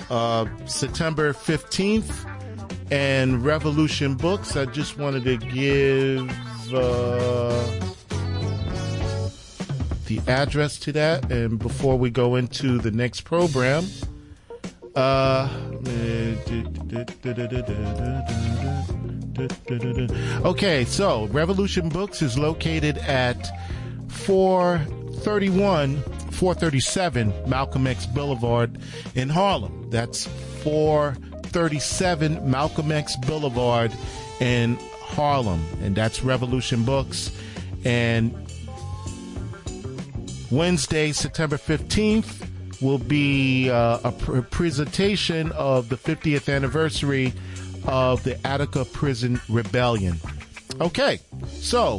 September 15th. And Revolution Books, I just wanted to give the address to that. And before we go into the next program, okay, so Revolution Books is located at 437 Malcolm X Boulevard in Harlem. That's 437 Malcolm X Boulevard in Harlem, and that's Revolution Books. And Wednesday, September 15th, will be a presentation of the 50th anniversary of the Attica Prison Rebellion. Okay, so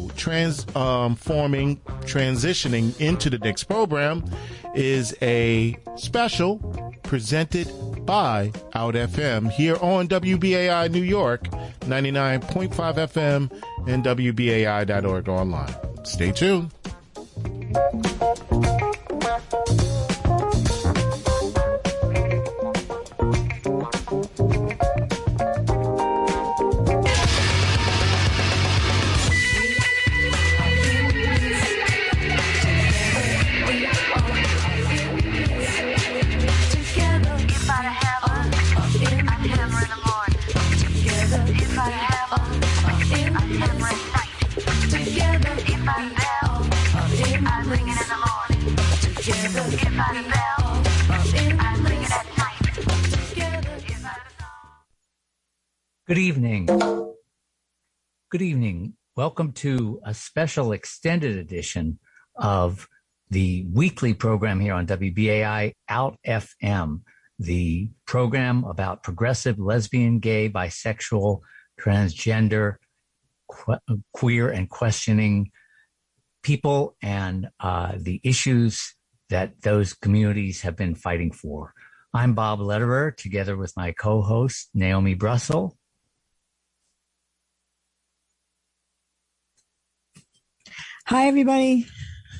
transitioning into the next program is a special presented by Out FM here on WBAI New York, 99.5 FM and WBAI.org online. Stay tuned. Good evening. Good evening. Welcome to a special extended edition of the weekly program here on WBAI Out FM, the program about progressive, lesbian, gay, bisexual, transgender, queer, and questioning people and the issues that those communities have been fighting for. I'm Bob Lederer, together with my co-host, Naomi Brussel. Hi, everybody.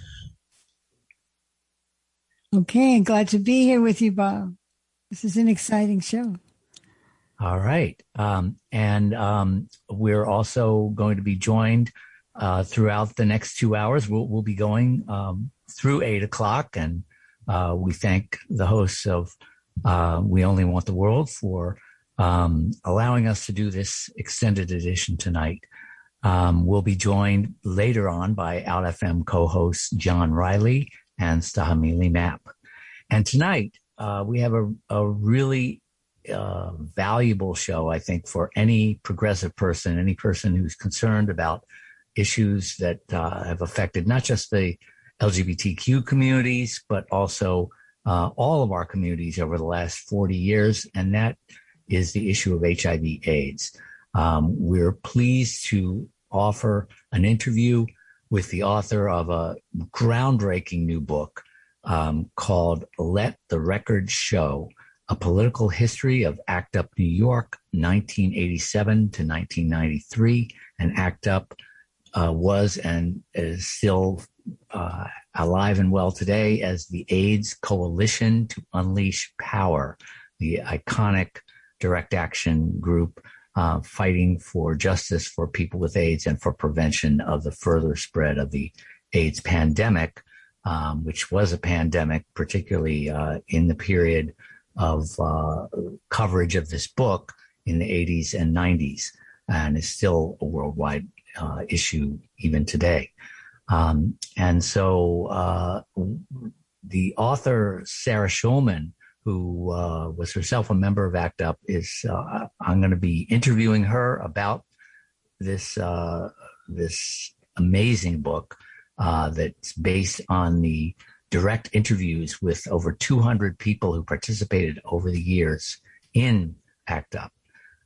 Okay, glad to be here with you, Bob. This is an exciting show. All right. And we're also going to be joined throughout the next 2 hours. We'll be going through 8 o'clock, and we thank the hosts of We Only Want the World for allowing us to do this extended edition tonight. We'll be joined later on by Out FM co-hosts John Riley and Stahamili Mapp. And tonight, we have a really valuable show, I think, for any progressive person, any person who's concerned about issues that have affected not just the LGBTQ communities, but also all of our communities over the last 40 years, and that is the issue of HIV/AIDS. We're pleased to offer an interview with the author of a groundbreaking new book called Let the Record Show, A Political History of ACT UP New York, 1987 to 1993. And ACT UP was and is still alive and well today as the AIDS Coalition to Unleash Power, the iconic direct action group fighting for justice for people with AIDS and for prevention of the further spread of the AIDS pandemic, which was a pandemic, particularly in the period of coverage of this book in the 80s and 90s, and is still a worldwide issue even today. And so the author, Sarah Schulman, who was herself a member of ACT UP, is I'm going to be interviewing her about this this amazing book that's based on the direct interviews with over 200 people who participated over the years in ACT UP.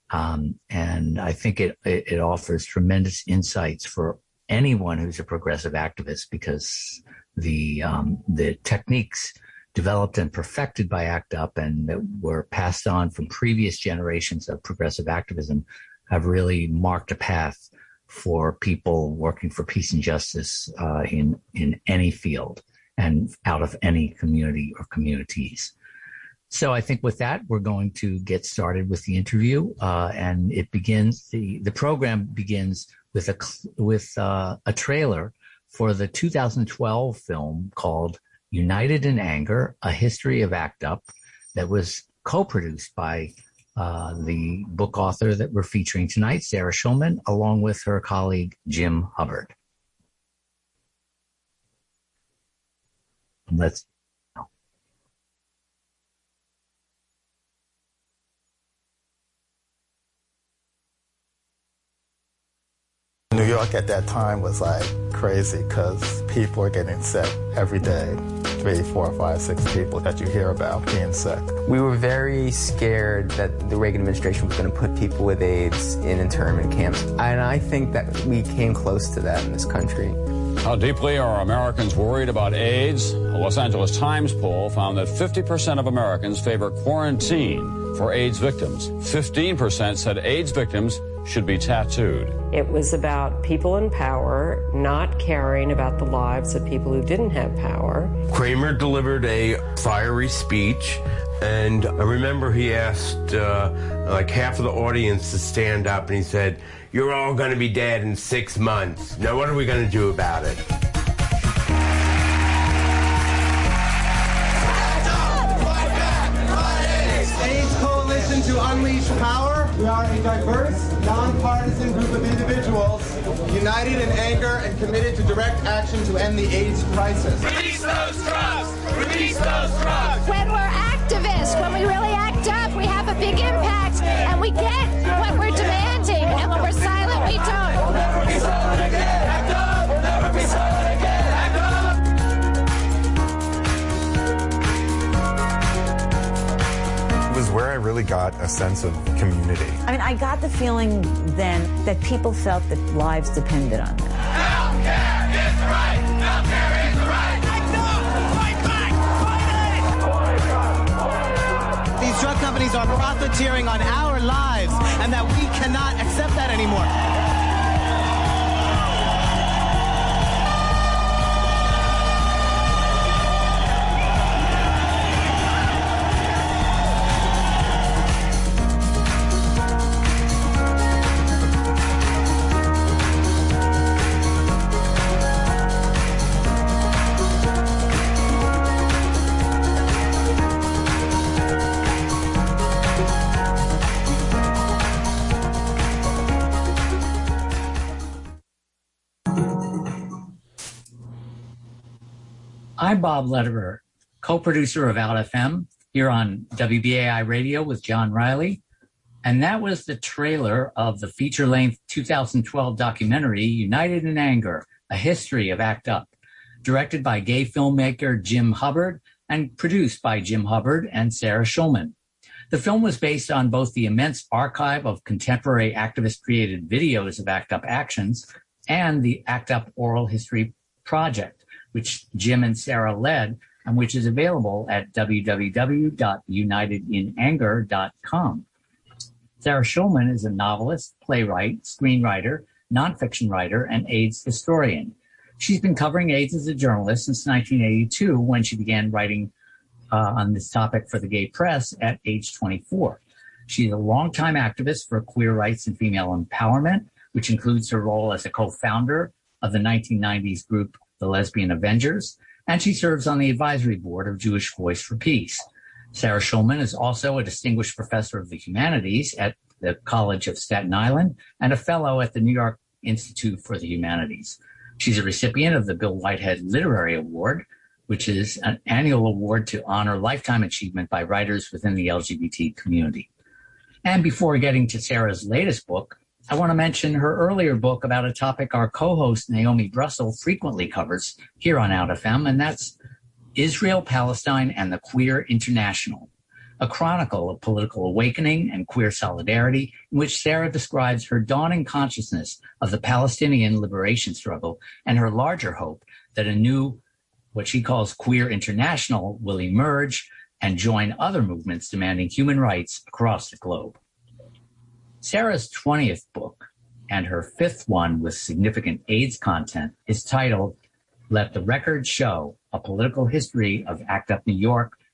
And I think it offers tremendous insights for anyone who's a progressive activist, because the techniques developed and perfected by ACT UP and that were passed on from previous generations of progressive activism have really marked a path for people working for peace and justice in any field and out of any community or communities. So I think with that, we're going to get started with the interview, and it begins. The program begins with a trailer for the 2012 film called United in Anger: A History of ACT UP, that was co-produced by the book author that we're featuring tonight, Sarah Schulman, along with her colleague Jim Hubbard. Let's. New York at that time was like crazy because people were getting sick every day. 3, 4, 5, 6 people that you hear about being sick. We were very scared that the Reagan administration was going to put people with AIDS in internment camps. And I think that we came close to that in this country. How deeply are Americans worried about AIDS? A Los Angeles Times poll found that 50% of Americans favor quarantine for AIDS victims. 15% said AIDS victims should be tattooed. It was about people in power not caring about the lives of people who didn't have power. Kramer delivered a fiery speech, and I remember he asked like half of the audience to stand up, and he said, "You're all going to be dead in 6 months. Now what are we going to do about it?" AIDS Coalition to Unleash Power. We are a diverse, nonpartisan group of individuals united in anger and committed to direct action to end the AIDS crisis. Release those drugs! Release those drugs! When we're activists, when we really act up, we have a big impact, and we get what we're demanding. And when we're silent, we don't. We'll never be silent again. Act up! We'll never be silent again. Act up! It was where I really got a sense of community. I mean, I got the feeling then that people felt that lives depended on them. Healthcare is the right! Healthcare is the right! Act up! Fight back! Fight it! These drug companies are profiteering on our lives, and that we cannot accept that anymore. I'm Bob Lederer, co-producer of Out FM here on WBAI Radio with John Riley. And that was the trailer of the feature-length 2012 documentary, United in Anger: A History of ACT UP, directed by gay filmmaker Jim Hubbard and produced by Jim Hubbard and Sarah Schulman. The film was based on both the immense archive of contemporary activist-created videos of ACT UP actions and the ACT UP Oral History Project, which Jim and Sarah led, and which is available at www.unitedinanger.com. Sarah Schulman is a novelist, playwright, screenwriter, nonfiction writer, and AIDS historian. She's been covering AIDS as a journalist since 1982, when she began writing on this topic for the gay press at age 24. She's a longtime activist for queer rights and female empowerment, which includes her role as a co-founder of the 1990s group The Lesbian Avengers, and she serves on the advisory board of Jewish Voice for Peace. Sarah Schulman is also a distinguished professor of the humanities at the College of Staten Island and a fellow at the New York Institute for the Humanities. She's a recipient of the Bill Whitehead Literary Award, which is an annual award to honor lifetime achievement by writers within the LGBT community. And before getting to Sarah's latest book, I want to mention her earlier book about a topic our co-host Naomi Brussel frequently covers here on Out FM, and that's Israel, Palestine, and the Queer International, a chronicle of political awakening and queer solidarity in which Sarah describes her dawning consciousness of the Palestinian liberation struggle and her larger hope that a new, what she calls Queer International, will emerge and join other movements demanding human rights across the globe. Sarah's 20th book, and her 5th one with significant AIDS content, is titled Let the Record Show: A Political History of ACT UP New York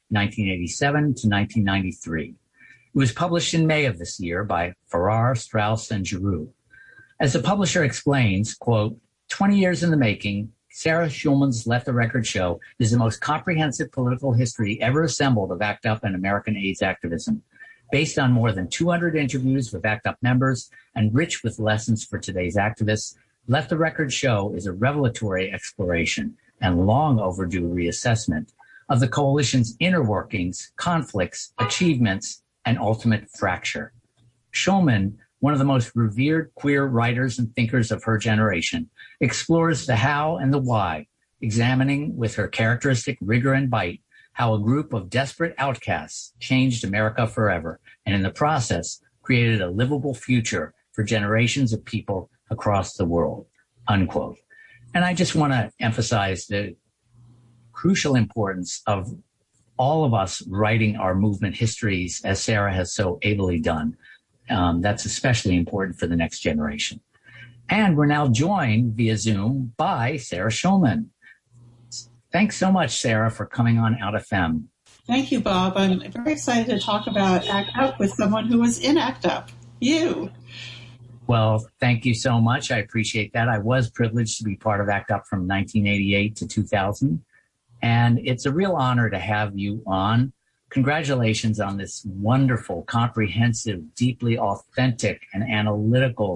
1987 to 1993. It was published in May of this year by Farrar, Straus, and Giroux. As the publisher explains, quote, 20 years in the making, Sarah Schulman's Let the Record Show is the most comprehensive political history ever assembled of ACT UP and American AIDS activism, based on more than 200 interviews with ACT UP members and rich with lessons for today's activists. Let the Record Show is a revelatory exploration and long overdue reassessment of the coalition's inner workings, conflicts, achievements, and ultimate fracture. Schulman, one of the most revered queer writers and thinkers of her generation, explores the how and the why, examining with her characteristic rigor and bite how a group of desperate outcasts changed America forever, and in the process created a livable future for generations of people across the world, unquote. And I just want to emphasize the crucial importance of all of us writing our movement histories, as Sarah has so ably done. That's especially important for the next generation. And we're now joined via Zoom by Sarah Schulman. Thanks so much, Sarah, for coming on Out FM. Thank you, Bob. I'm very excited to talk about ACT UP with someone who was in ACT UP, you. Well, thank you so much. I appreciate that. I was privileged to be part of ACT UP from 1988 to 2000. And it's a real honor to have you on. Congratulations on this wonderful, comprehensive, deeply authentic and analytical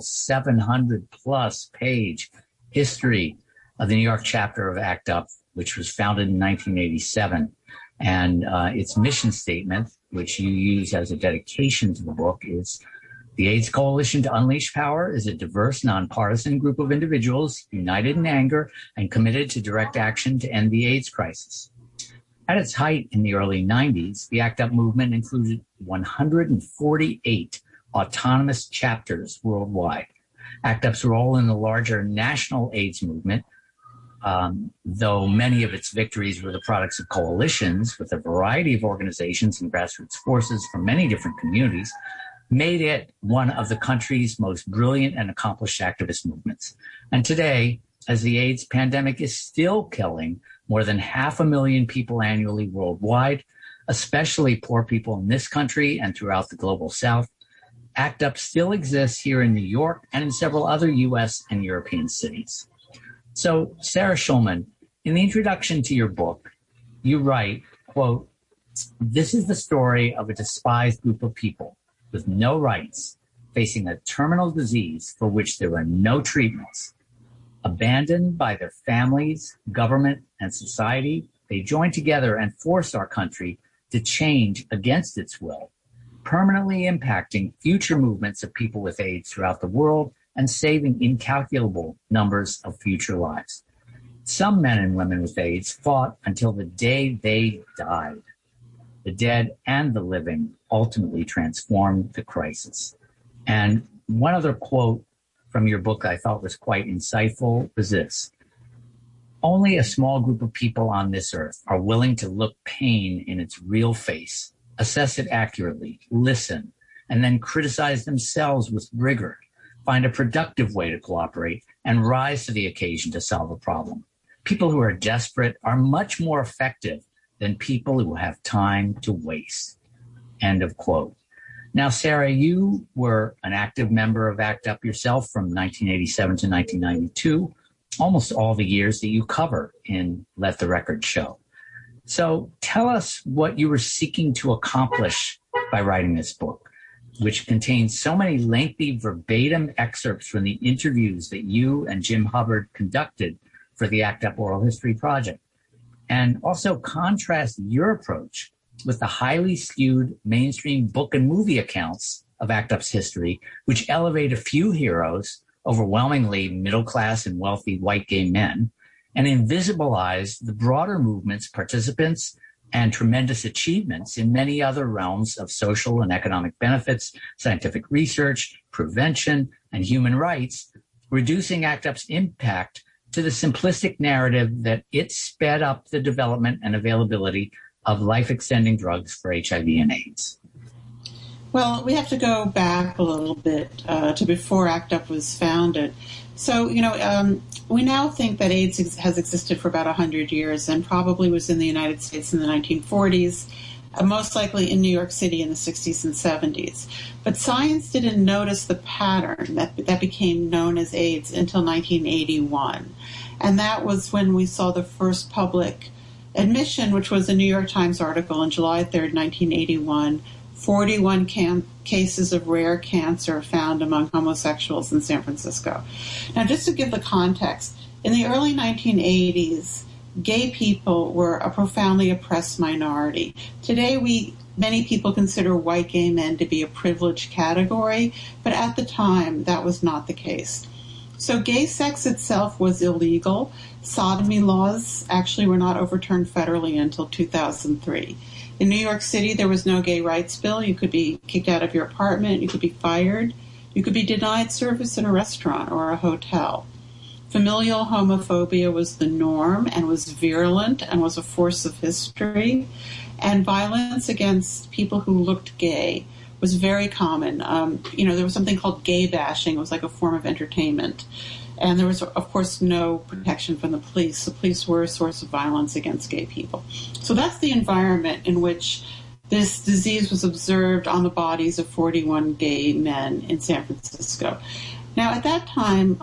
700-plus page history of the New York chapter of ACT UP, which was founded in 1987. And its mission statement, which you use as a dedication to the book, is the AIDS Coalition to Unleash Power is a diverse, nonpartisan group of individuals united in anger and committed to direct action to end the AIDS crisis. At its height in the early 90s, the ACT UP movement included 148 autonomous chapters worldwide. ACT UP's role in the larger national AIDS movement, though many of its victories were the products of coalitions with a variety of organizations and grassroots forces from many different communities, made it one of the country's most brilliant and accomplished activist movements. And today, as the AIDS pandemic is still killing more than 500,000 people annually worldwide, especially poor people in this country and throughout the global South, ACT UP still exists here in New York and in several other U.S. and European cities. So, Sarah Schulman, in the introduction to your book, you write, quote, "This is the story of a despised group of people with no rights, facing a terminal disease for which there are no treatments. Abandoned by their families, government, and society, they joined together and forced our country to change against its will, permanently impacting future movements of people with AIDS throughout the world and saving incalculable numbers of future lives. Some men and women with AIDS fought until the day they died. The dead and the living ultimately transformed the crisis." And one other quote from your book I thought was quite insightful was this: "Only a small group of people on this earth are willing to look pain in its real face, assess it accurately, listen, and then criticize themselves with rigor, find a productive way to cooperate, and rise to the occasion to solve a problem. People who are desperate are much more effective than people who have time to waste." End of quote. Now, Sarah, you were an active member of ACT UP yourself from 1987 to 1992, almost all the years that you cover in Let the Record Show. So tell us what you were seeking to accomplish by writing this book, which contains so many lengthy verbatim excerpts from the interviews that you and Jim Hubbard conducted for the ACT UP Oral History Project. And also contrast your approach with the highly skewed mainstream book and movie accounts of ACT UP's history, which elevate a few heroes, overwhelmingly middle-class and wealthy white gay men, and invisibilize the broader movement's participants and tremendous achievements in many other realms of social and economic benefits, scientific research, prevention, and human rights, reducing ACT UP's impact to the simplistic narrative that it sped up the development and availability of life-extending drugs for HIV and AIDS. Well, we have to go back a little bit to before ACT UP was founded. So, we now think that AIDS has existed for about 100 years and probably was in the United States in the 1940s, most likely in New York City in the 60s and 70s. But science didn't notice the pattern that became known as AIDS until 1981. And that was when we saw the first public admission, which was a New York Times article on July 3rd, 1981, 41 cases of rare cancer found among homosexuals in San Francisco. Now, just to give the context, in the early 1980s, gay people were a profoundly oppressed minority. Today, many people consider white gay men to be a privileged category, but at the time, that was not the case. So gay sex itself was illegal. Sodomy laws actually were not overturned federally until 2003. In New York City, there was no gay rights bill. You could be kicked out of your apartment. You could be fired. You could be denied service in a restaurant or a hotel. Familial homophobia was the norm and was virulent and was a force of history. And violence against people who looked gay was very common. There was something called gay bashing. It was like a form of entertainment. And there was, of course, no protection from the police. The police were a source of violence against gay people. So that's the environment in which this disease was observed on the bodies of 41 gay men in San Francisco. Now, at that time,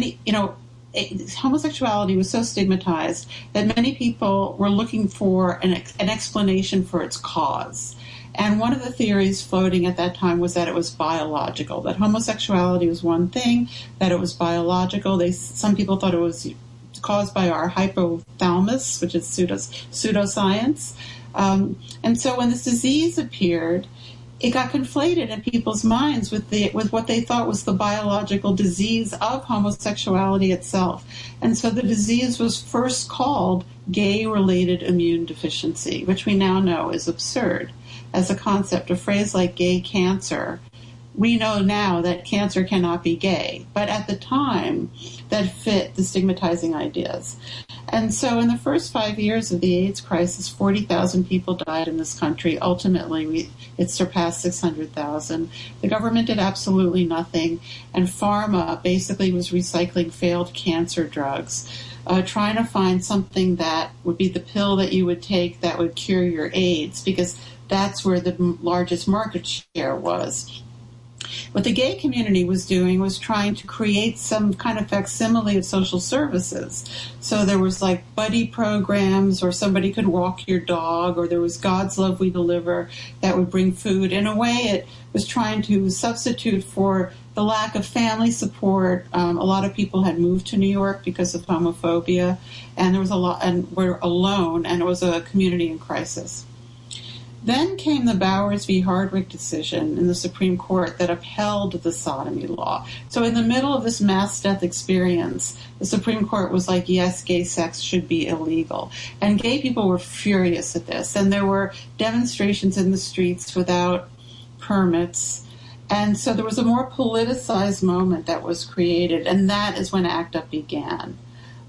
homosexuality was so stigmatized that many people were looking for an explanation for its cause. And one of the theories floating at that time was that it was biological, that homosexuality was one thing, that it was biological. Some people thought it was caused by our hypothalamus, which is pseudoscience. And so when this disease appeared, it got conflated in people's minds with what they thought was the biological disease of homosexuality itself. And so the disease was first called gay-related immune deficiency, which we now know is absurd as a concept. A phrase like gay cancer, we know now that cancer cannot be gay, but at the time that fit the stigmatizing ideas. And so in the first 5 years of the AIDS crisis, 40,000 people died in this country. Ultimately, it surpassed 600,000. The government did absolutely nothing, and pharma basically was recycling failed cancer drugs, trying to find something that would be the pill that you would take that would cure your AIDS, because that's where the largest market share was. What the gay community was doing was trying to create some kind of facsimile of social services. So there was like buddy programs, or somebody could walk your dog, or there was God's Love We Deliver that would bring food. In a way, it was trying to substitute for the lack of family support. A lot of people had moved to New York because of homophobia, and there was a lot, and were alone, and it was a community in crisis. Then came the Bowers v. Hardwick decision in the Supreme Court that upheld the sodomy law. So in the middle of this mass death experience, the Supreme Court was like, yes, gay sex should be illegal. And gay people were furious at this. And there were demonstrations in the streets without permits. And so there was a more politicized moment that was created, and that is when ACT UP began.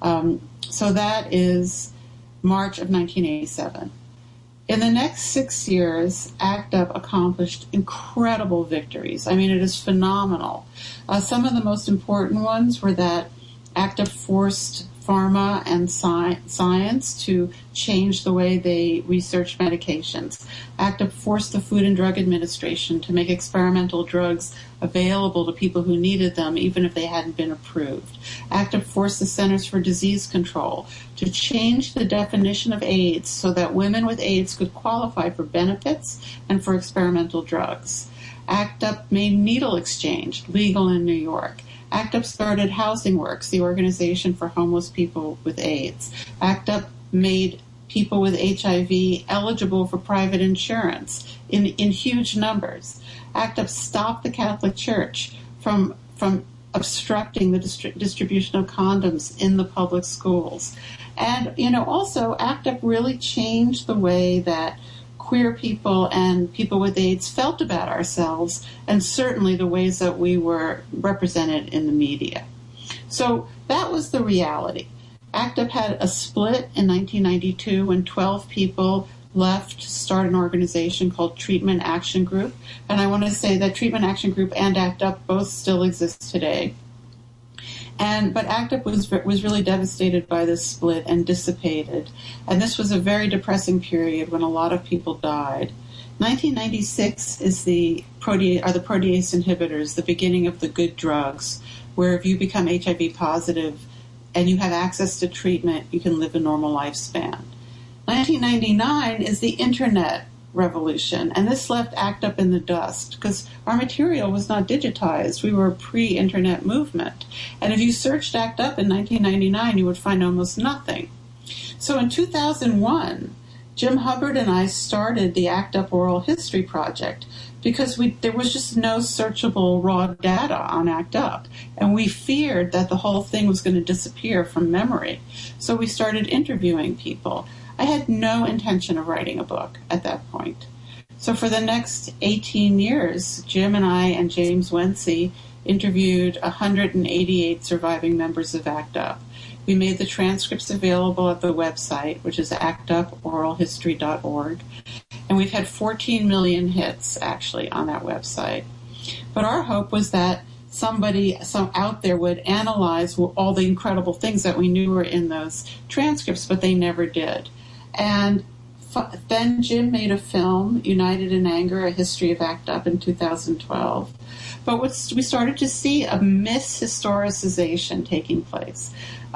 So that is March of 1987. In the next 6 years, ACT UP accomplished incredible victories. I mean, it is phenomenal. Some of the most important ones were that ACT UP forced pharma and science to change the way they research medications. ACT UP forced the Food and Drug Administration to make experimental drugs available to people who needed them, even if they hadn't been approved. ACT UP forced the Centers for Disease Control to change the definition of AIDS so that women with AIDS could qualify for benefits and for experimental drugs. ACT UP made needle exchange legal in New York. ACT UP started Housing Works, the organization for homeless people with AIDS. ACT UP made people with HIV eligible for private insurance in huge numbers. ACT UP stopped the Catholic Church from obstructing the distribution of condoms in the public schools. And, also ACT UP really changed the way that queer people and people with AIDS felt about ourselves, and certainly the ways that we were represented in the media. So that was the reality. ACT UP had a split in 1992 when 12 people left to start an organization called Treatment Action Group. And I want to say that Treatment Action Group and ACT UP both still exist today. But ACT UP was really devastated by this split and dissipated. And this was a very depressing period when a lot of people died. 1996 is the protease inhibitors, the beginning of the good drugs, where if you become HIV positive and you have access to treatment, you can live a normal lifespan. 1999 is the internet revolution, and this left ACT UP in the dust because our material was not digitized. We were a pre-internet movement. And if you searched ACT UP in 1999, you would find almost nothing. So in 2001, Jim Hubbard and I started the ACT UP Oral History Project because there was just no searchable raw data on ACT UP, and we feared that the whole thing was going to disappear from memory. So we started interviewing people. I had no intention of writing a book at that point. So for the next 18 years, Jim and I and James Wency interviewed 188 surviving members of ACT UP. We made the transcripts available at the website, which is actuporalhistory.org. And we've had 14 million hits, actually, on that website. But our hope was that somebody out there would analyze all the incredible things that we knew were in those transcripts, but they never did. And then Jim made a film, United in Anger, A History of ACT UP, in 2012. But we started to see a mishistoricization taking place,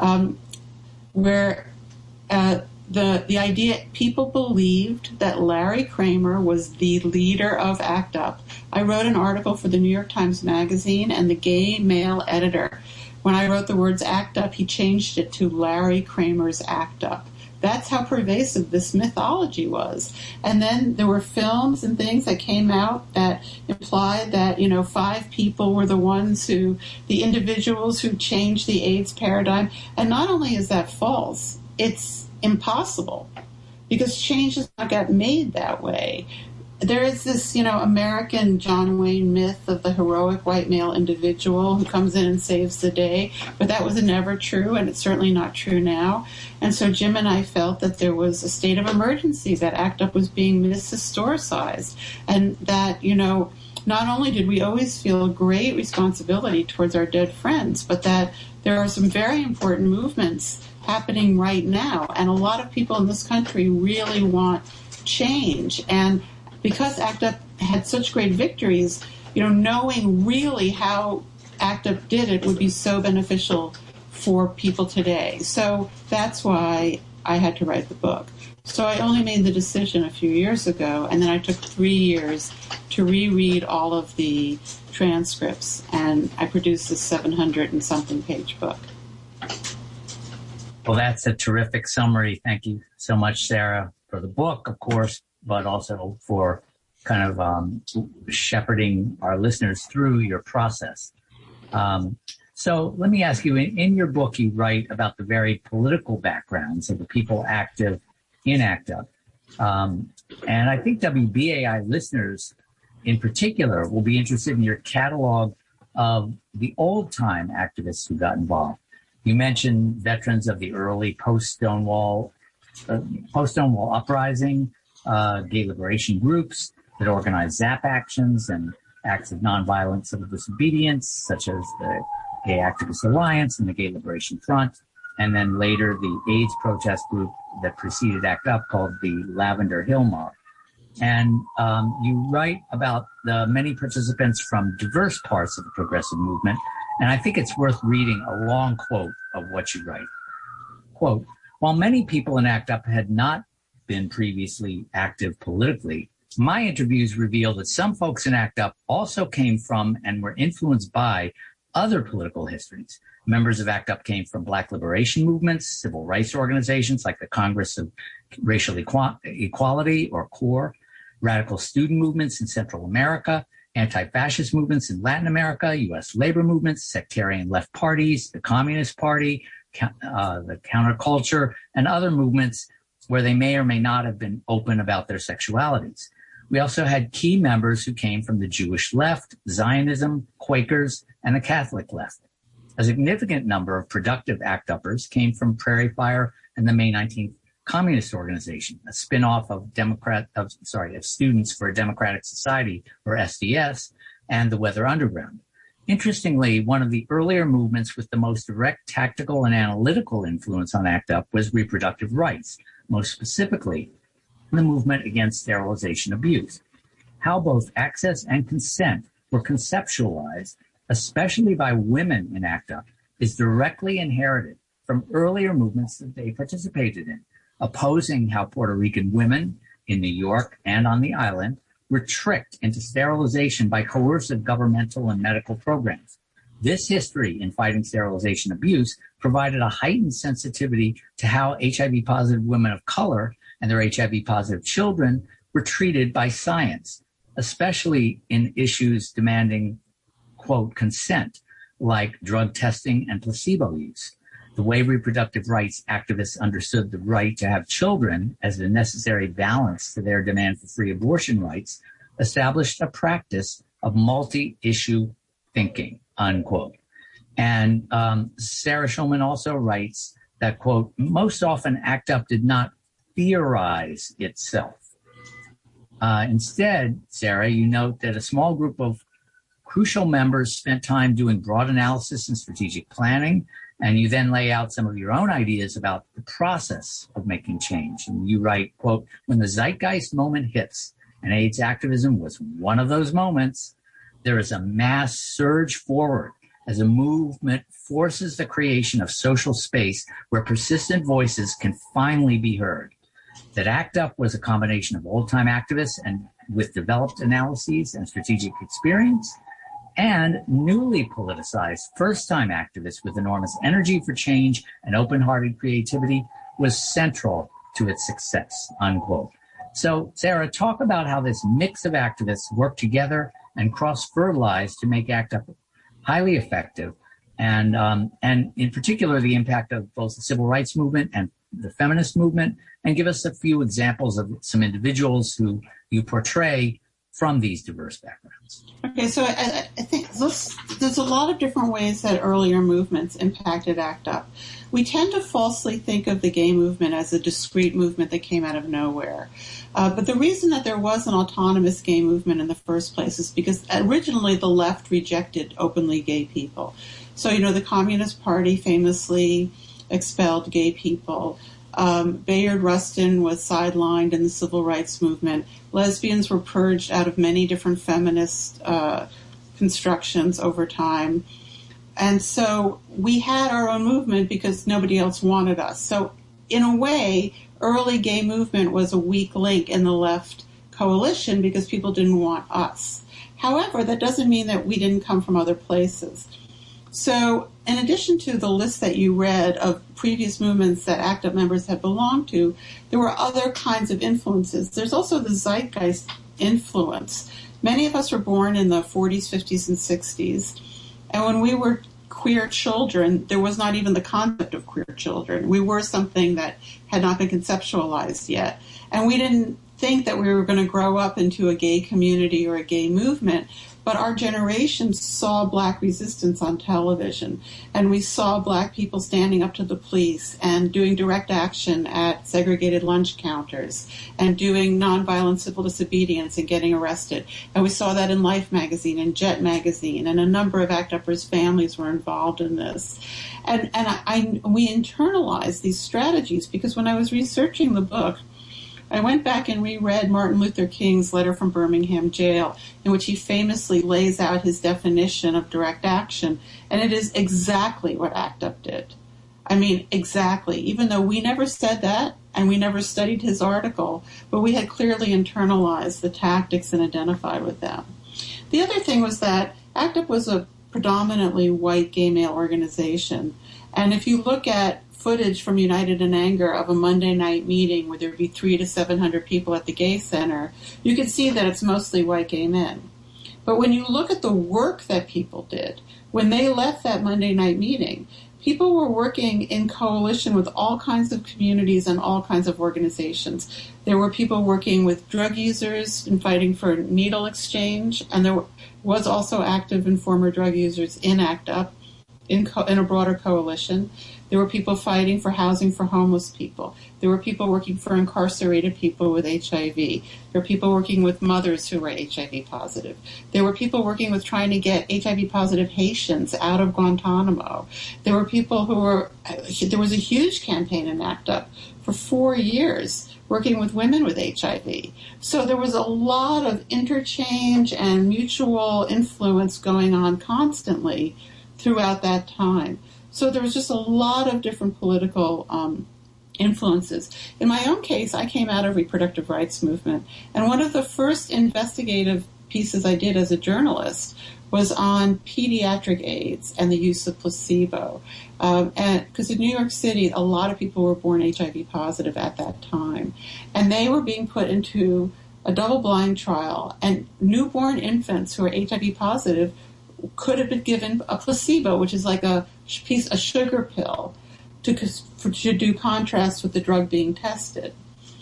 where the idea, people believed that Larry Kramer was the leader of ACT UP. I wrote an article for the New York Times Magazine, and the gay male editor, when I wrote the words ACT UP, he changed it to Larry Kramer's ACT UP. That's how pervasive this mythology was. And then there were films and things that came out that implied that, 5 people were the individuals who changed the AIDS paradigm. And not only is that false, it's impossible because change does not get made that way. There is this, American John Wayne myth of the heroic white male individual who comes in and saves the day, but that was never true, and it's certainly not true now. And so Jim and I felt that there was a state of emergency, that ACT UP was being mishistoricized, and that, not only did we always feel great responsibility towards our dead friends, but that there are some very important movements happening right now, and a lot of people in this country really want change. And because ACT UP had such great victories, knowing really how ACT UP did it would be so beneficial for people today. So that's why I had to write the book. So I only made the decision a few years ago, and then I took 3 years to reread all of the transcripts, and I produced this 700 and something page book. Well, that's a terrific summary. Thank you so much, Sarah, for the book, of course, but also for kind of shepherding our listeners through your process. So let me ask you, in your book, you write about the very political backgrounds of the people active in ACT UP. And I think WBAI listeners in particular will be interested in your catalog of the old-time activists who got involved. You mentioned veterans of the early post-Stonewall uprising, gay liberation groups that organized ZAP actions and acts of nonviolent civil disobedience, such as the Gay Activist Alliance and the Gay Liberation Front, and then later the AIDS protest group that preceded ACT UP called the Lavender Hill Mob. And you write about the many participants from diverse parts of the progressive movement, and I think it's worth reading a long quote of what you write. Quote, "While many people in ACT UP had not been previously active politically, my interviews reveal that some folks in ACT UP also came from and were influenced by other political histories. Members of ACT UP came from Black liberation movements, civil rights organizations like the Congress of Racial Equality, or CORE, radical student movements in Central America, anti-fascist movements in Latin America, U.S. labor movements, sectarian left parties, the Communist Party, the counterculture, and other movements where they may or may not have been open about their sexualities. We also had key members who came from the Jewish left, Zionism, Quakers, and the Catholic left. A significant number of productive ACT UPers came from Prairie Fire and the May 19th Communist Organization, a spinoff of Students for a Democratic Society, or SDS, and the Weather Underground. Interestingly, one of the earlier movements with the most direct tactical and analytical influence on ACT UP was reproductive rights, most specifically the movement against sterilization abuse. How both access and consent were conceptualized, especially by women in ACT UP, is directly inherited from earlier movements that they participated in, opposing how Puerto Rican women in New York and on the island were tricked into sterilization by coercive governmental and medical programs. This history in fighting sterilization abuse provided a heightened sensitivity to how HIV-positive women of color and their HIV-positive children were treated by science, especially in issues demanding, quote, consent, like drug testing and placebo use. The way reproductive rights activists understood the right to have children as the necessary balance to their demand for free abortion rights established a practice of multi-issue thinking, unquote. And Sarah Schulman also writes that, quote, most often ACT UP did not theorize itself. Instead, Sarah, you note that a small group of crucial members spent time doing broad analysis and strategic planning, and you then lay out some of your own ideas about the process of making change. And you write, quote, when the zeitgeist moment hits, and AIDS activism was one of those moments, there is a mass surge forward as a movement forces the creation of social space where persistent voices can finally be heard. That ACT UP was a combination of old-time activists and with developed analyses and strategic experience, and newly politicized first-time activists with enormous energy for change and open-hearted creativity was central to its success, unquote. So, Sarah, talk about how this mix of activists work together and cross-fertilize to make ACT UP highly effective, and in particular, the impact of both the civil rights movement and the feminist movement, and give us a few examples of some individuals who you portray from these diverse backgrounds. Okay, so I think there's a lot of different ways that earlier movements impacted ACT UP. We tend to falsely think of the gay movement as a discrete movement that came out of nowhere. But the reason that there was an autonomous gay movement in the first place is because originally the left rejected openly gay people. So, the Communist Party famously expelled gay people. Bayard Rustin was sidelined in the civil rights movement. Lesbians were purged out of many different feminist constructions over time. And so we had our own movement because nobody else wanted us. So in a way, early gay movement was a weak link in the left coalition because people didn't want us. However, that doesn't mean that we didn't come from other places. So in addition to the list that you read of previous movements that ACT UP members had belonged to, there were other kinds of influences. There's also the zeitgeist influence. Many of us were born in the 40s, 50s, and 60s. And when we were queer children, there was not even the concept of queer children. We were something that had not been conceptualized yet. And we didn't think that we were going to grow up into a gay community or a gay movement. But our generation saw Black resistance on television, and we saw Black people standing up to the police and doing direct action at segregated lunch counters and doing nonviolent civil disobedience and getting arrested. And we saw that in Life magazine and Jet magazine, and a number of ACT UPers' families were involved in this. And we internalized these strategies because when I was researching the book, I went back and reread Martin Luther King's letter from Birmingham jail, in which he famously lays out his definition of direct action, and it is exactly what ACT UP did. I mean, exactly. Even though we never said that, and we never studied his article, but we had clearly internalized the tactics and identified with them. The other thing was that ACT UP was a predominantly white gay male organization, and if you look at footage from United in Anger of a Monday night meeting where there would be 300 to 700 people at the gay center, you can see that it's mostly white gay men. But when you look at the work that people did, when they left that Monday night meeting, people were working in coalition with all kinds of communities and all kinds of organizations. There were people working with drug users and fighting for needle exchange, and there was also active and former drug users in ACT UP. in a broader coalition. There were people fighting for housing for homeless people. There were people working for incarcerated people with HIV. There were people working with mothers who were HIV positive. There were people working with trying to get HIV positive Haitians out of Guantanamo. There were people there was a huge campaign in ACT UP for 4 years working with women with HIV. So there was a lot of interchange and mutual influence going on constantly throughout that time. So there was just a lot of different political influences. In my own case, I came out of reproductive rights movement, and one of the first investigative pieces I did as a journalist was on pediatric AIDS and the use of placebo. And because in New York City, a lot of people were born HIV positive at that time, and they were being put into a double-blind trial, and newborn infants who are HIV positive could have been given a placebo, which is like a sugar pill, to do contrast with the drug being tested.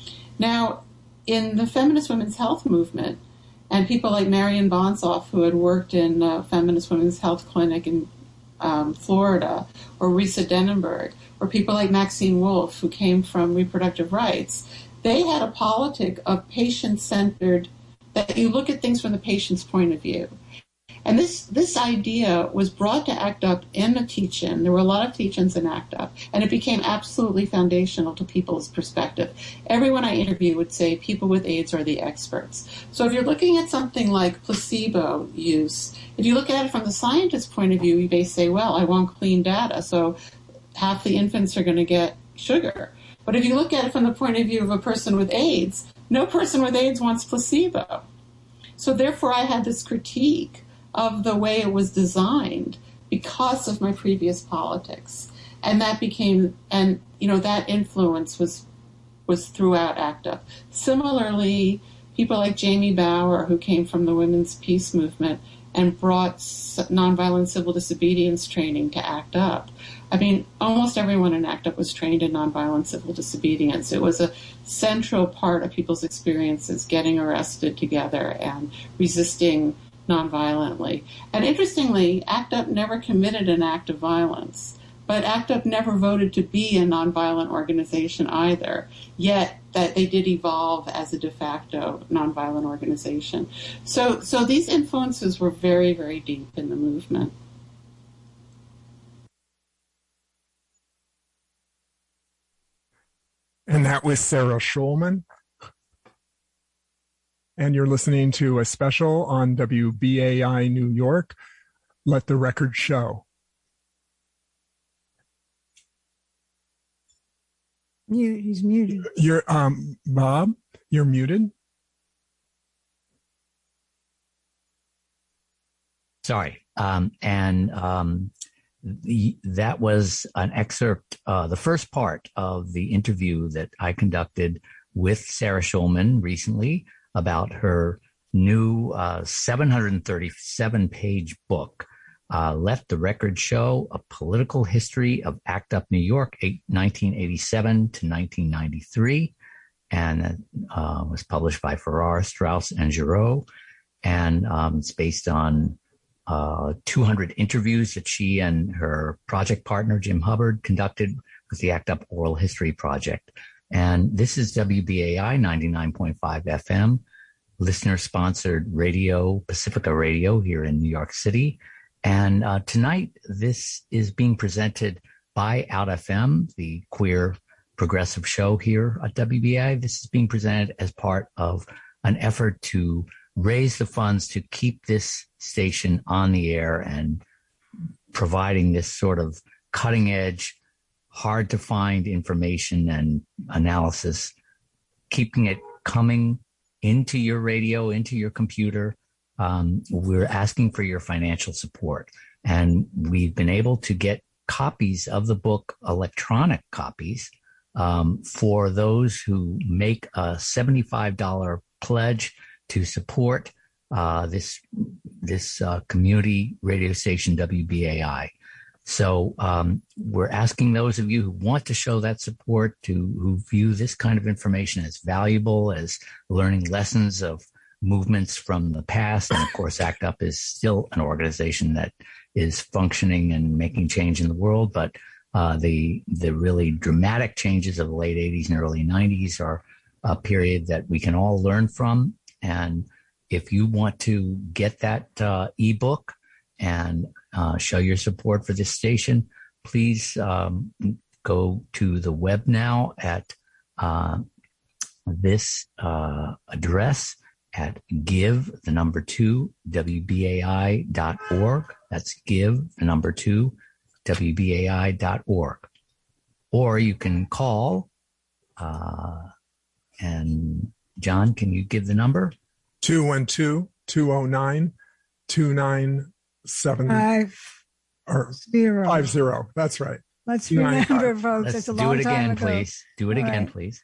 Now, in the feminist women's health movement, and people like Marian Bonsoff, who had worked in a feminist women's health clinic in Florida, or Risa Denenberg, or people like Maxine Wolf, who came from reproductive rights, they had a politic of patient-centered, that you look at things from the patient's point of view. And this idea was brought to ACT UP in a teach-in. There were a lot of teach-ins in ACT UP, and it became absolutely foundational to people's perspective. Everyone I interview would say people with AIDS are the experts. So if you're looking at something like placebo use, if you look at it from the scientist's point of view, you may say, well, I want clean data, so half the infants are going to get sugar. But if you look at it from the point of view of a person with AIDS, no person with AIDS wants placebo. So therefore, I had this critique of the way it was designed because of my previous politics. And that became, and that influence was throughout ACT UP. Similarly, people like Jamie Bauer, who came from the women's peace movement and brought nonviolent civil disobedience training to ACT UP. I mean, almost everyone in ACT UP was trained in nonviolent civil disobedience. It was a central part of people's experiences, getting arrested together and resisting nonviolently. And interestingly, ACT UP never committed an act of violence, but ACT UP never voted to be a nonviolent organization either, yet that they did evolve as a de facto nonviolent organization. So these influences were very, very deep in the movement. And that was Sarah Schulman. And you're listening to a special on WBAI New York, Let the Record Show. He's muted. You're, Bob, you're muted. Sorry. That was an excerpt, the first part of the interview that I conducted with Sarah Schulman recently about her new 737-page book, Let the Record Show, A Political History of ACT UP New York, 1987 to 1993, and was published by Farrar, Straus, and Giroux, and it's based on 200 interviews that she and her project partner, Jim Hubbard, conducted with the ACT UP Oral History Project. And this is WBAI 99.5 FM, listener-sponsored radio, Pacifica Radio here in New York City. And tonight, this is being presented by Out FM, the queer progressive show here at WBAI. This is being presented as part of an effort to raise the funds to keep this station on the air and providing this sort of cutting-edge, hard-to-find information and analysis, keeping it coming into your radio, into your computer. We're asking for your financial support. And we've been able to get copies of the book, electronic copies, for those who make a $75 pledge to support this community radio station, WBAI. So we're asking those of you who want to show that support, who view this kind of information as valuable, as learning lessons of movements from the past. And of course, ACT UP is still an organization that is functioning and making change in the world. But the really dramatic changes of the late 80s and early 90s are a period that we can all learn from. And if you want to get that ebook and show your support for this station, please go to the web now at this address at give2wbai.org. That's give2wbai.org. Or you can call, and John, can you give the number? 212-209-2970. 50. That's right. Let's remember, folks. Let's it's a long do it time again, ago. please. Do it All again, right. please.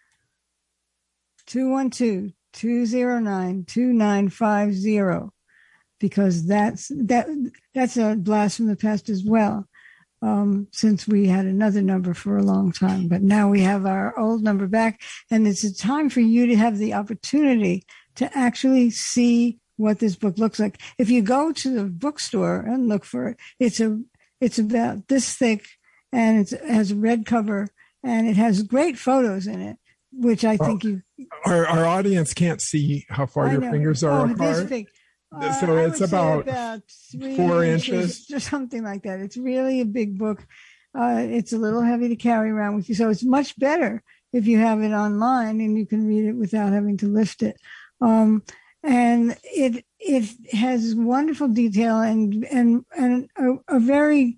212-209-2950, because that's a blast from the past as well. Since we had another number for a long time, but now we have our old number back, and it's a time for you to have the opportunity to actually see what this book looks like. If you go to the bookstore and look for it, it's about this thick, and it has a red cover, and it has great photos in it, which I think our audience can't see how far your fingers are apart. This big. So it's about 4 inches or something like that. It's really a big book. It's a little heavy to carry around with you. So it's much better if you have it online and you can read it without having to lift it. And it has wonderful detail and a very,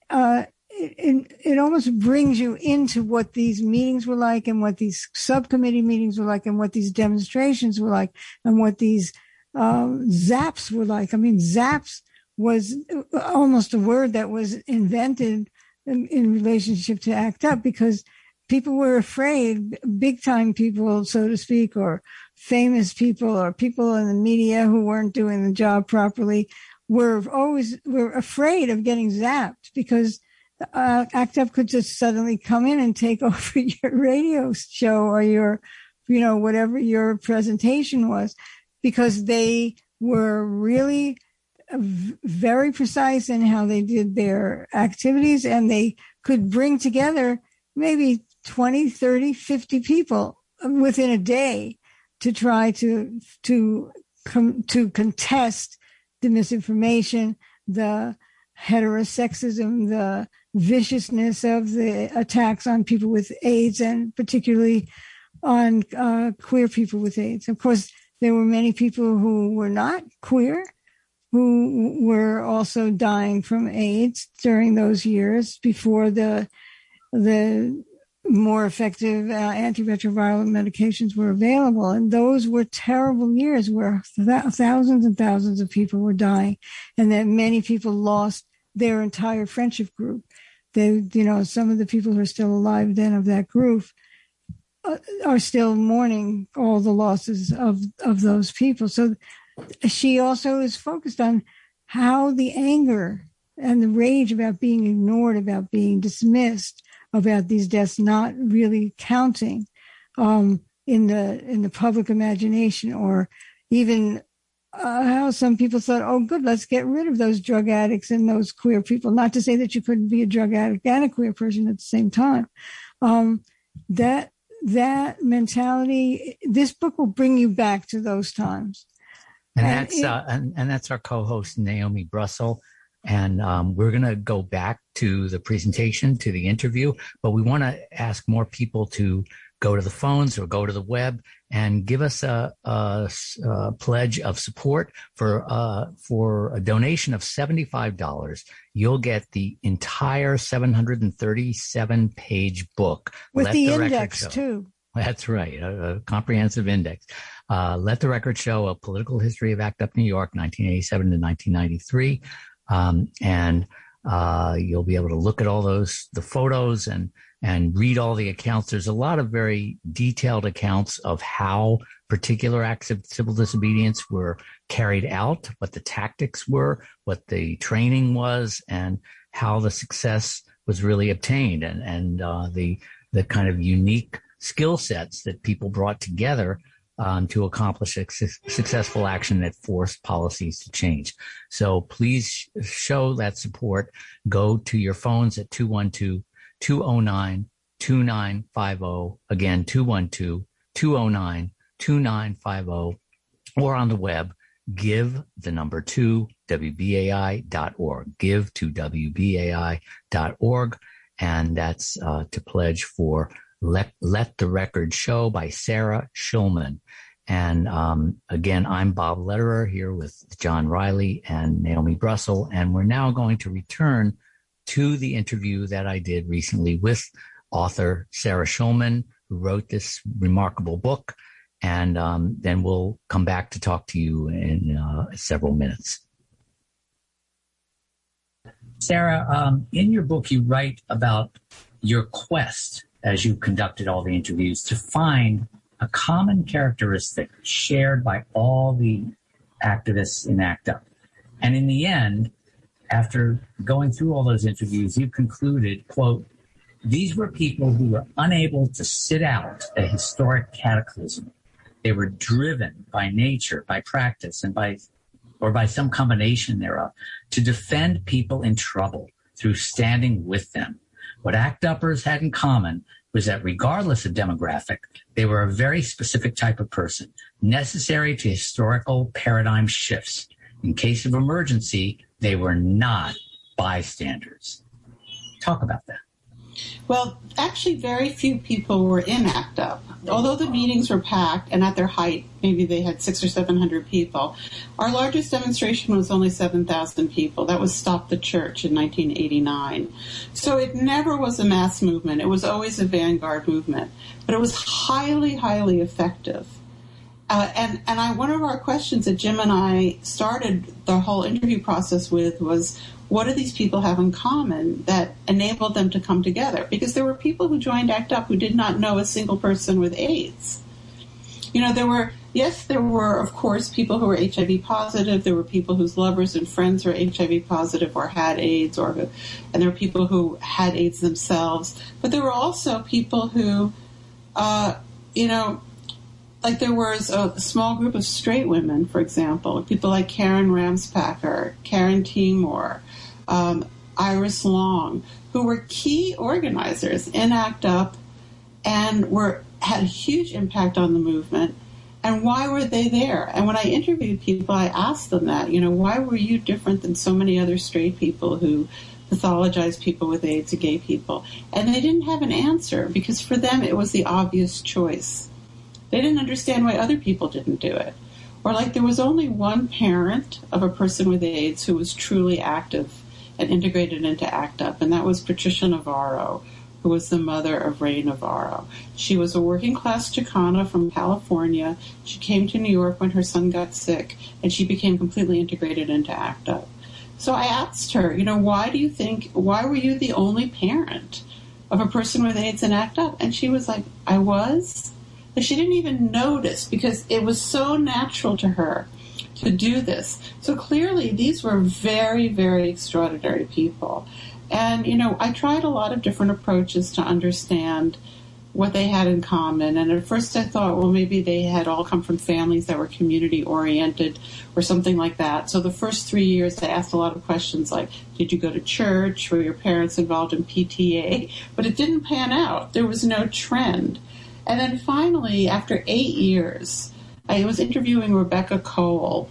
it almost brings you into what these meetings were like and what these subcommittee meetings were like and what these demonstrations were like and what these zaps were like. I mean, zaps was almost a word that was invented in relationship to ACT UP, because people were afraid, big time people, so to speak, or famous people or people in the media who weren't doing the job properly were afraid of getting zapped, because ACT UP could just suddenly come in and take over your radio show or your, whatever your presentation was, because they were really very precise in how they did their activities, and they could bring together maybe 20, 30, 50 people within a day to try to contest the misinformation, the heterosexism, the viciousness of the attacks on people with AIDS, and particularly on queer people with AIDS. Of course, there were many people who were not queer who were also dying from AIDS during those years before the more effective antiretroviral medications were available. And those were terrible years where thousands and thousands of people were dying, and that many people lost their entire friendship group. Some of the people who are still alive then of that group are still mourning all the losses of those people. So she also is focused on how the anger and the rage about being ignored, about being dismissed, about these deaths not really counting in the public imagination, or even how some people thought, oh, good, let's get rid of those drug addicts and those queer people. Not to say that you couldn't be a drug addict and a queer person at the same time. That mentality, this book will bring you back to those times. And that's our co-host, Naomi Brussel. And we're going to go back to the presentation, to the interview, but we want to ask more people to go to the phones or go to the web and give us a pledge of support for a donation of $75. You'll get the entire 737-page book. With the index, too. That's right, a comprehensive index. Let the Record Show, A Political History of ACT UP New York, 1987 to 1993. And you'll be able to look at all the photos and read all the accounts. There's a lot of very detailed accounts of how particular acts of civil disobedience were carried out, what the tactics were, what the training was, and how the success was really obtained, and the kind of unique skill sets that people brought together to accomplish successful action that force policies to change. So please show that support. Go to your phones at 212-209-2950. Again, 212-209-2950, or on the web, give the number 2 WBAI.org. Give to WBAI.org. And that's to pledge for Let the Record Show by Sarah Schulman. And again, I'm Bob Lederer here with John Riley and Naomi Brussel. And we're now going to return to the interview that I did recently with author Sarah Schulman, who wrote this remarkable book. And then we'll come back to talk to you in several minutes. Sarah, in your book, you write about your quest, as you conducted all the interviews, to find a common characteristic shared by all the activists in ACT UP. And in the end, after going through all those interviews, you concluded, quote, these were people who were unable to sit out a historic cataclysm. They were driven by nature, by practice, and by some combination thereof, to defend people in trouble through standing with them. What ACT UPers had in common was that regardless of demographic, they were a very specific type of person, necessary to historical paradigm shifts. In case of emergency, they were not bystanders. Talk about that. Well, actually, very few people were in ACT UP. Although the meetings were packed, and at their height, maybe they had 600 or 700 people, our largest demonstration was only 7,000 people. That was Stop the Church in 1989. So it never was a mass movement. It was always a vanguard movement. But it was highly, highly effective. And one of our questions that Jim and I started the whole interview process with was, what do these people have in common that enabled them to come together? Because there were people who joined ACT UP who did not know a single person with AIDS. You know, there were, of course, people who were HIV positive. There were people whose lovers and friends were HIV positive or had AIDS, and there were people who had AIDS themselves. But there were also people who, like there was a small group of straight women, for example, people like Karen Ramspacker, Karen Timor, Iris Long, who were key organizers in ACT UP and had a huge impact on the movement. And why were they there? And when I interviewed people, I asked them that, why were you different than so many other straight people who pathologize people with AIDS and gay people? And they didn't have an answer, because for them it was the obvious choice. They didn't understand why other people didn't do it. Or like there was only one parent of a person with AIDS who was truly active and integrated into ACT UP, and that was Patricia Navarro, who was the mother of Ray Navarro. She was a working-class Chicana from California. She came to New York when her son got sick, and she became completely integrated into ACT UP. So I asked her, why were you the only parent of a person with AIDS in ACT UP? And she was like, I was. And she didn't even notice, because it was so natural to her to do this. So clearly these were very, very extraordinary people. And, I tried a lot of different approaches to understand what they had in common. And at first I thought, well, maybe they had all come from families that were community-oriented or something like that. So the first 3 years I asked a lot of questions like, did you go to church? Were your parents involved in PTA? But it didn't pan out. There was no trend. And then finally, after 8 years, I was interviewing Rebecca Cole,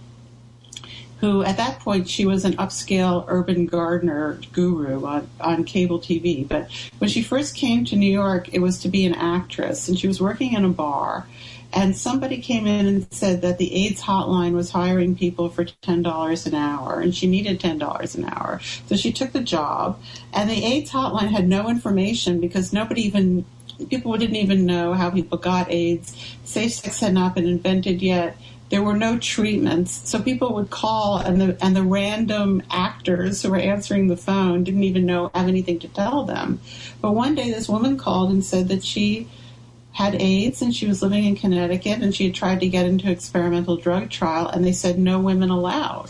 who at that point, she was an upscale urban gardener guru on cable TV. But when she first came to New York, it was to be an actress, and she was working in a bar. And somebody came in and said that the AIDS hotline was hiring people for $10 an hour, and she needed $10 an hour. So she took the job, and the AIDS hotline had no information, because people didn't even know how people got AIDS. Safe sex had not been invented yet. There were no treatments. So people would call, and the random actors who were answering the phone didn't even have anything to tell them. But one day this woman called and said that she had AIDS and she was living in Connecticut, and she had tried to get into experimental drug trial, and they said no women allowed.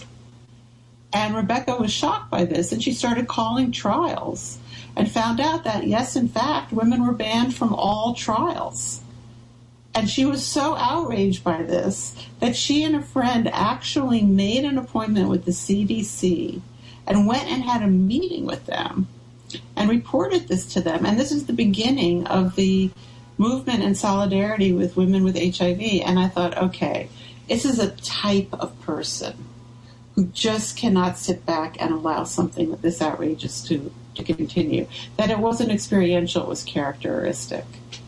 And Rebecca was shocked by this, and she started calling trials and found out that, yes, in fact, women were banned from all trials. And she was so outraged by this that she and a friend actually made an appointment with the CDC and went and had a meeting with them and reported this to them. And this is the beginning of the movement and solidarity with women with HIV. And I thought, okay, this is a type of person who just cannot sit back and allow something this outrageous to continue. That it wasn't experiential, it was characteristic.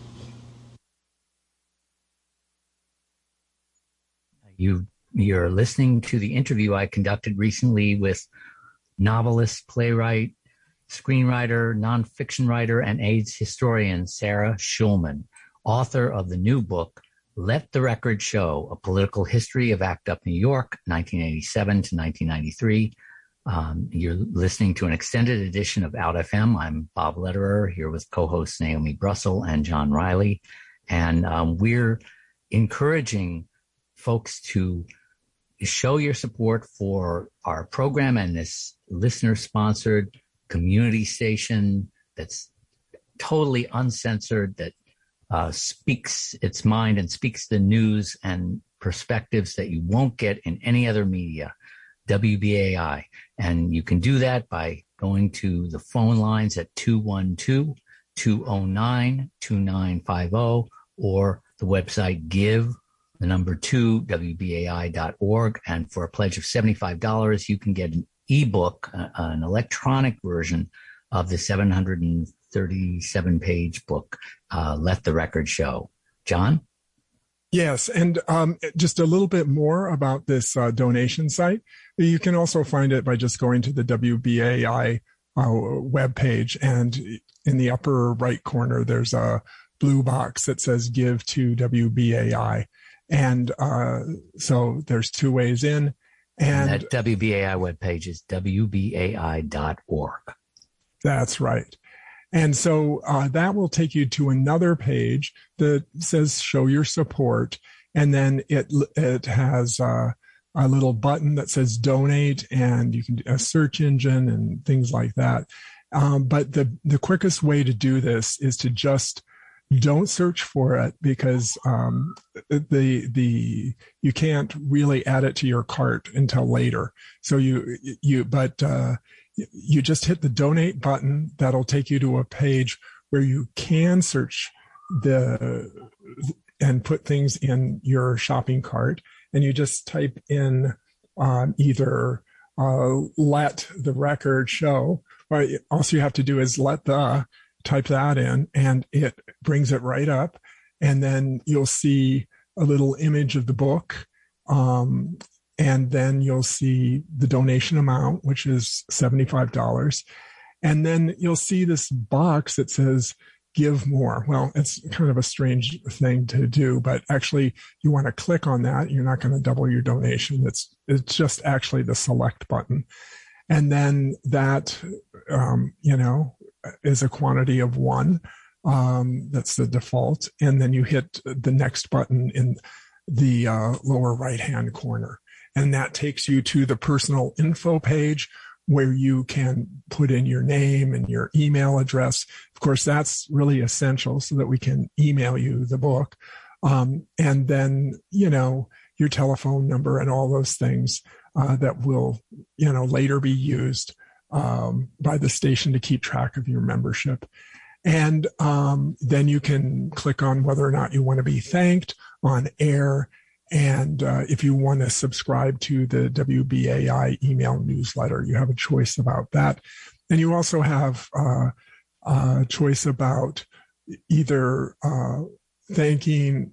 You're listening to the interview I conducted recently with novelist, playwright, screenwriter, nonfiction writer, and AIDS historian Sarah Schulman, author of the new book, Let the Record Show, A Political History of ACT UP New York, 1987 to 1993. You're listening to an extended edition of Out FM. I'm Bob Lederer, here with co-hosts Naomi Brussel and John Riley. And we're encouraging folks to show your support for our program and this listener-sponsored community station that's totally uncensored, that speaks its mind and speaks the news and perspectives that you won't get in any other media, WBAI. And you can do that by going to the phone lines at 212-209-2950 or the website give2wbai.org. And for a pledge of $75, you can get an ebook, an electronic version of the 737-page book, Let the Record Show. John? Yes, and just a little bit more about this donation site. You can also find it by just going to the WBAI webpage, and in the upper right corner, there's a blue box that says Give to WBAI. And so there's two ways in. And that WBAI webpage is WBAI.org. That's right. And so that will take you to another page that says show your support. And then it has a little button that says donate, and you can do a search engine and things like that. But the quickest way to do this is to just don't search for it, because you can't really add it to your cart until later. So you just hit the donate button. That'll take you to a page where you can search and put things in your shopping cart, and you just type in either let the record show, or all you have to do is type that in, and it brings it right up. And then you'll see a little image of the book. And then you'll see the donation amount, which is $75. And then you'll see this box that says give more. Well, it's kind of a strange thing to do, but actually you want to click on that. You're not going to double your donation. It's just actually the select button. And then that, is a quantity of 1. That's the default. And then you hit the next button in the lower right-hand corner. And that takes you to the personal info page where you can put in your name and your email address. Of course, that's really essential so that we can email you the book. And then, your telephone number and all those things that will, later be used by the station to keep track of your membership. And then you can click on whether or not you want to be thanked on air. And if you want to subscribe to the WBAI email newsletter, you have a choice about that. And you also have a choice about either thanking,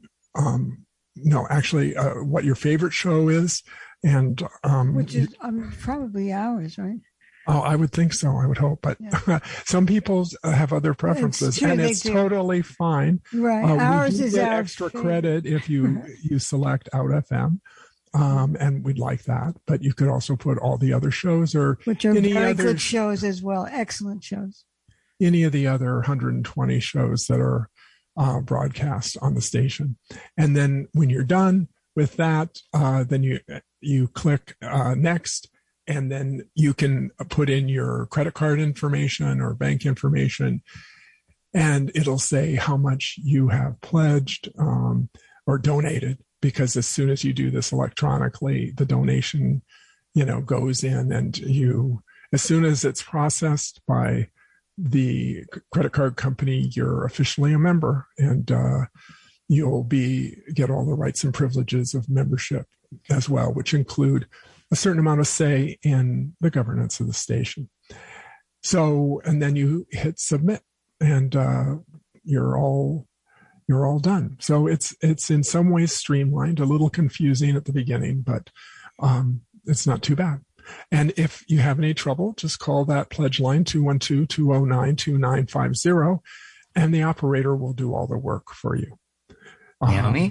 what your favorite show is. And which is probably ours, right? Oh, I would think so. I would hope. But yeah. Some people have other preferences, and it's totally fine. Right. Ours is our extra credit if you select Out FM. And we'd like that. But you could also put all the other shows, which are very good shows as well. Excellent shows. Any of the other 120 shows that are broadcast on the station. And then when you're done with that, then you click next. And then you can put in your credit card information or bank information, and it'll say how much you have pledged. or donated, because as soon as you do this electronically, the donation, goes in, and as soon as it's processed by the credit card company, you're officially a member, and you'll get all the rights and privileges of membership as well, which include a certain amount of say in the governance of the station. So, and then you hit submit, and you're all done. So it's in some ways streamlined, a little confusing at the beginning, but it's not too bad. And if you have any trouble, just call that pledge line, 212-209-2950, and the operator will do all the work for you. Naomi?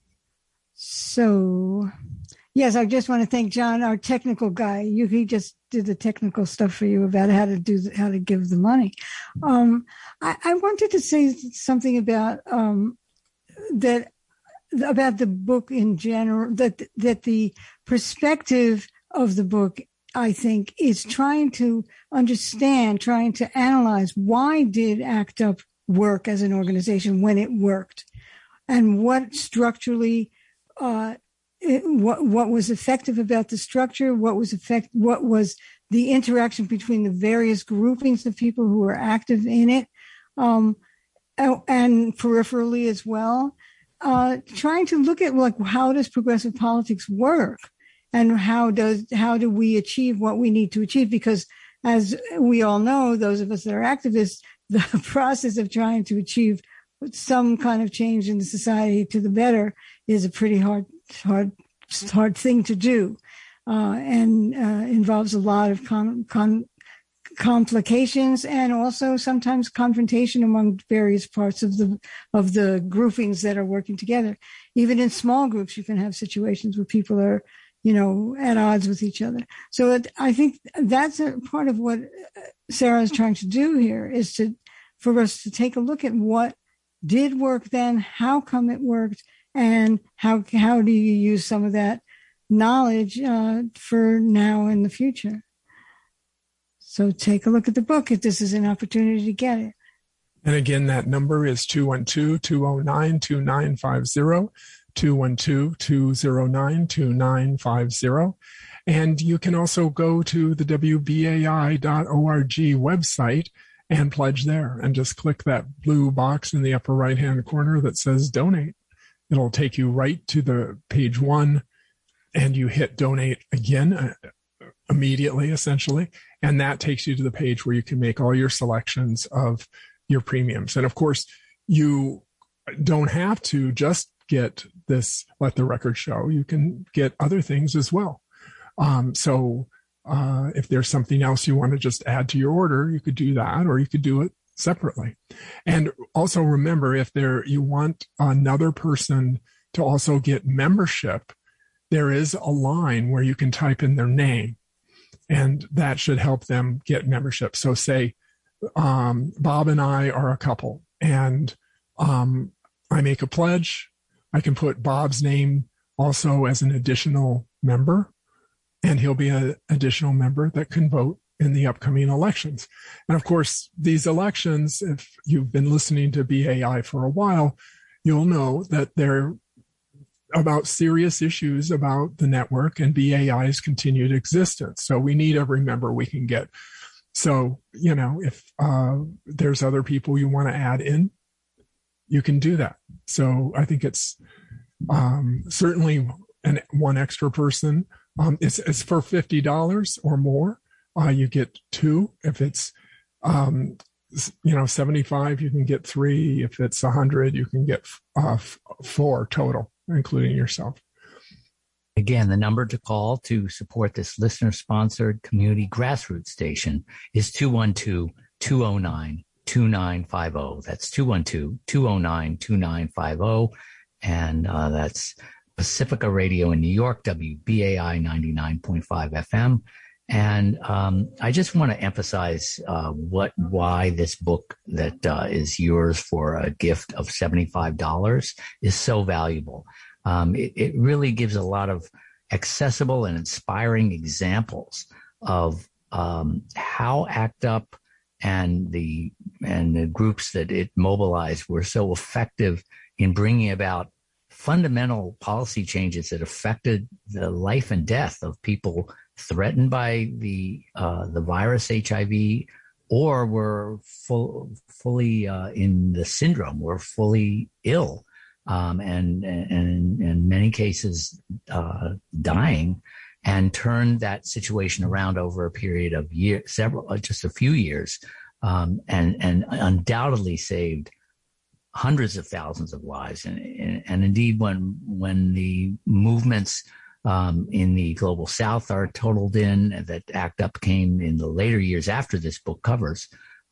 So, yes, I just want to thank John, our technical guy. He just did the technical stuff for you about how to give the money. I wanted to say something about about the book in general. That the perspective of the book, I think, is trying to understand, trying to analyze, why did ACT UP work as an organization when it worked, and what structurally. What was effective about the structure? What was the interaction between the various groupings of people who were active in it, and peripherally as well? Trying to look at how does progressive politics work, and how do we achieve what we need to achieve? Because as we all know, those of us that are activists, the process of trying to achieve some kind of change in the society to the better is a pretty hard thing to do, and involves a lot of complications, and also sometimes confrontation among various parts of the groupings that are working together. Even in small groups, you can have situations where people are, at odds with each other. So I think that's a part of what Sarah is trying to do here, is for us to take a look at what did work then, how come it worked, and how do you use some of that knowledge for now and the future. So take a look at the book if this is an opportunity to get it. And again, that number is 212-209-2950, 212-209-2950. And you can also go to the WBAI.org website and pledge there, and just click that blue box in the upper right-hand corner that says donate. It'll take you right to the page 1, and you hit donate again immediately, essentially. And that takes you to the page where you can make all your selections of your premiums. And of course, you don't have to just get this Let the Record Show. You can get other things as well. If there's something else you want to just add to your order, you could do that, or you could do it separately. And also remember, if you want another person to also get membership, there is a line where you can type in their name, and that should help them get membership. So say Bob and I are a couple, and I make a pledge. I can put Bob's name also as an additional member, and he'll be an additional member that can vote in the upcoming elections. And of course, these elections, if you've been listening to BAI for a while, you'll know that they're about serious issues about the network and BAI's continued existence. So we need every member we can get. So, if there's other people you want to add in, you can do that. So I think it's certainly one extra person. It's for $50 or more. You get 2. If it's, 75, you can get 3. If it's 100, you can get 4 total, including yourself. Again, the number to call to support this listener-sponsored community grassroots station is 212-209-2950. That's 212-209-2950. And that's Pacifica Radio in New York, WBAI 99.5 FM. And I just want to emphasize why this book that is yours for a gift of $75 is so valuable. It really gives a lot of accessible and inspiring examples of how ACT UP and the groups that it mobilized were so effective in bringing about fundamental policy changes that affected the life and death of people threatened by the virus HIV, or were fully in the syndrome, were fully ill, and in many cases dying, and turned that situation around over a period of just a few years, and undoubtedly saved hundreds of thousands of lives. And indeed, when the movements in the global South are totaled in, that ACT UP came in the later years after this book covers,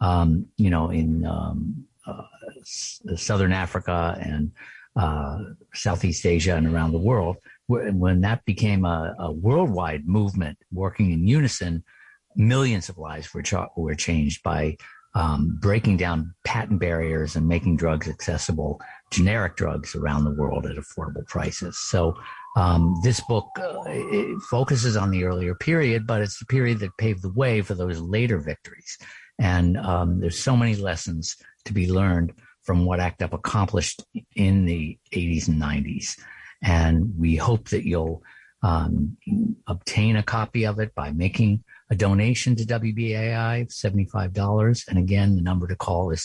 in Southern Africa and Southeast Asia and around the world, when that became a worldwide movement working in unison, millions of lives were changed by breaking down patent barriers and making drugs accessible, generic drugs around the world at affordable prices. So this book it focuses on the earlier period, but it's the period that paved the way for those later victories. And there's so many lessons to be learned from what ACT UP accomplished in the 80s and 90s. And we hope that you'll obtain a copy of it by making a donation to WBAI, $75. And again, the number to call is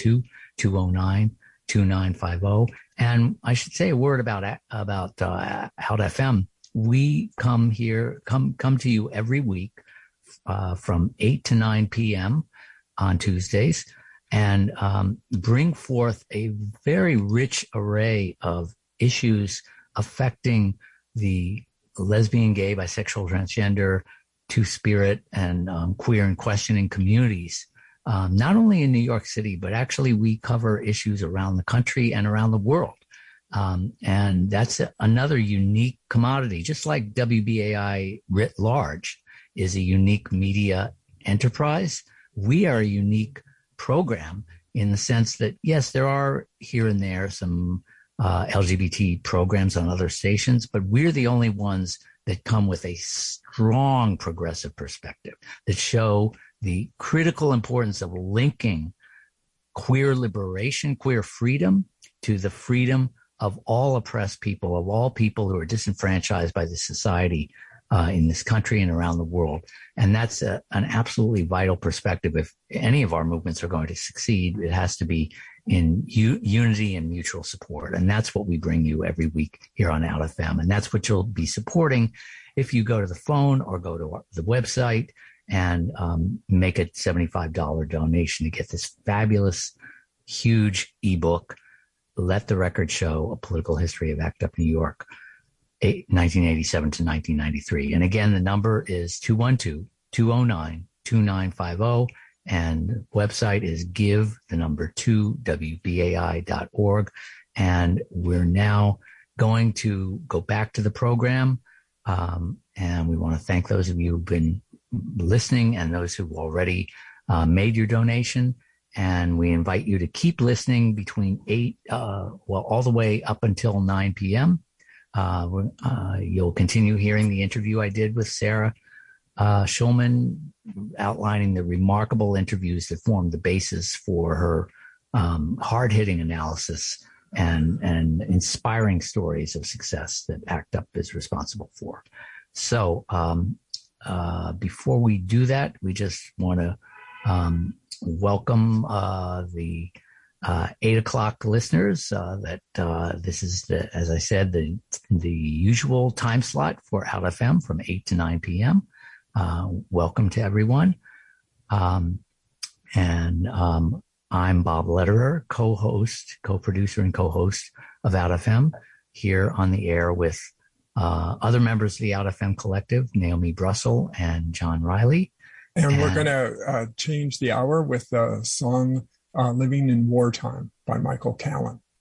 212-209-2950. And I should say a word about Out FM. We come to you every week from 8 to 9 p.m. on Tuesdays, and bring forth a very rich array of issues affecting the lesbian, gay, bisexual, transgender, two-spirit, and queer and questioning communities, not only in New York City, but actually we cover issues around the country and around the world. And that's another unique commodity, just like WBAI writ large is a unique media enterprise. We are a unique program in the sense that, yes, there are here and there some LGBT programs on other stations, but we're the only ones that come with a strong progressive perspective that show the critical importance of linking queer liberation, queer freedom, to the freedom of all oppressed people, of all people who are disenfranchised by the society in this country and around the world. And that's an absolutely vital perspective. If any of our movements are going to succeed, it has to be in unity and mutual support. And that's what we bring you every week here on Out FM. And that's what you'll be supporting if you go to the phone or go to the website and make a $75 donation to get this fabulous, huge ebook, Let the Record Show, A Political History of ACT UP New York, 1987 to 1993. And again, the number is 212-209-2950. And website is give2wbai.org. And we're now going to go back to the program. And we want to thank those of you who've been listening and those who've already made your donation. And we invite you to keep listening between 8, all the way up until 9 p.m. You'll continue hearing the interview I did with Sarah Schulman, outlining the remarkable interviews that formed the basis for her hard-hitting analysis and inspiring stories of success that ACT UP is responsible for. So before we do that, we just want to welcome the 8 o'clock listeners. This is, as I said, the usual time slot for Out FM from 8 to 9 p.m. Welcome to everyone. I'm Bob Lederer, co-producer and co-host of Out FM, here on the air with other members of the Out FM collective, Naomi Brussel and John Riley. And we're going to change the hour with the song Living in Wartime by Michael Callan.